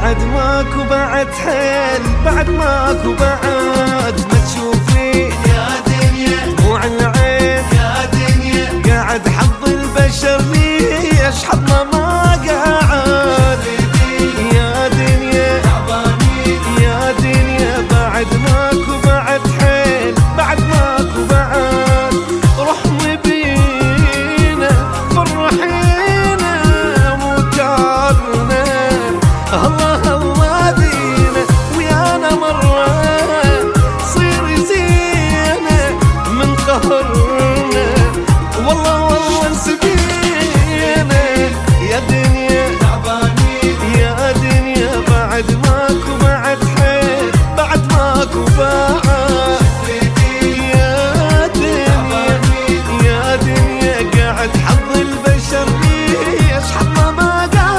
بعد ماكو بعد حيل، بعد ماكو بعد ما تشوفي يا دنيا دموع العين يا دنيا، قاعد حظ البشر ليش حظنا ما قعد يا دنيا تعبانين يا دنيا، بعد ماكو بعد حيل، بعد ماكو بعد رحمي بينا فرحينا مو تعبنا، الله الله دينا ويانا مرة صير زينة من قهرنا، والله والله نسبينا يا دنيا تعبانين يا دنيا، بعد ماكو بعد حيل، بعد ماكو بعد يا دنيا يا دنيا، قاعد حظ البشر ليش حظنا ما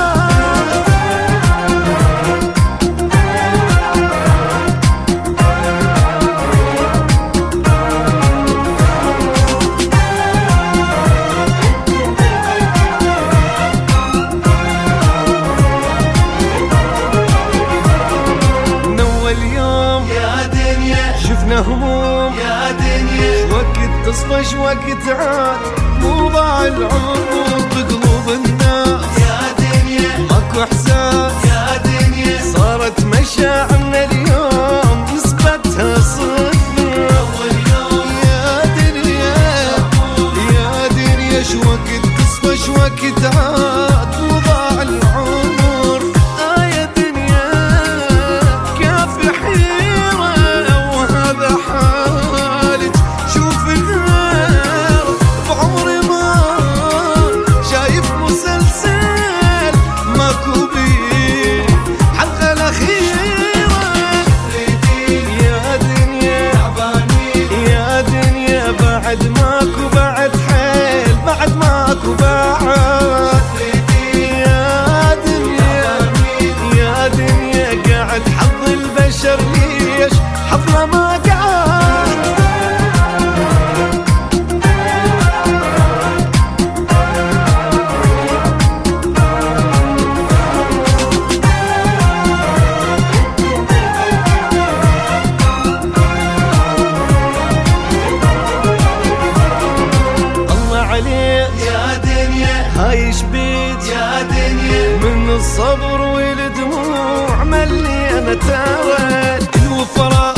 شفنا هموم يا دنيا، وقت تصفى وقت عاد مو ضاع العمر بقلوب الناس يا دنيا، ماكو احساس يا دنيا، صارت مشاعرنا اليوم نسبتها صفر اول يوم يا دنيا يا دنيا، شو وقت تصفى وقت عاد مو ضاع العمر يا دنيا، كيف حيرة حالك شوف الغير بعمري ما شايف مسلسل ماكو بيه حلقة الأخيرة يا دنيا تعبانين يا دنيا، بعد ماكو بعد حيل، بعد ماكو بعد يا دنيا يا دنيا، قاعد حظ البشر ليش حظنا ما يا دنيا، هايش بيت يا دنيا، من الصبر والدموع مليانة ترى الوفرة